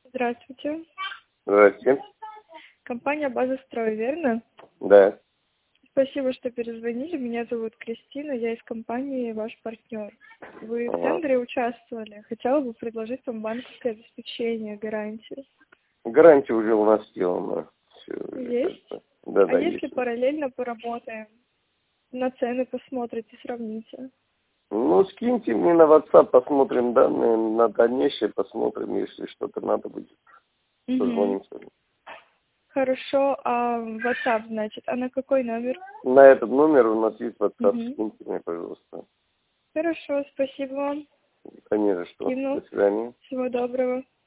Здравствуйте. Здрасте. Компания «База-строй», верно? Да. Спасибо, что перезвонили. Меня зовут Кристина, я из компании «Ваш партнер». Вы в Ага. тендере участвовали. Хотела бы предложить вам банковское обеспечение, гарантию. Гарантия уже у нас сделана. Все, Есть? да, А если есть. параллельно поработаем? На цены посмотрите, сравните. Ну, скиньте мне на WhatsApp, посмотрим данные, на дальнейшее посмотрим, если что-то надо будет. Угу. Позвонимся. Хорошо, а WhatsApp, значит, а на какой номер? На этот номер у нас есть WhatsApp, Угу. скиньте мне, пожалуйста. Хорошо, спасибо вам. Да не за что. Кину. До свидания. Всего доброго.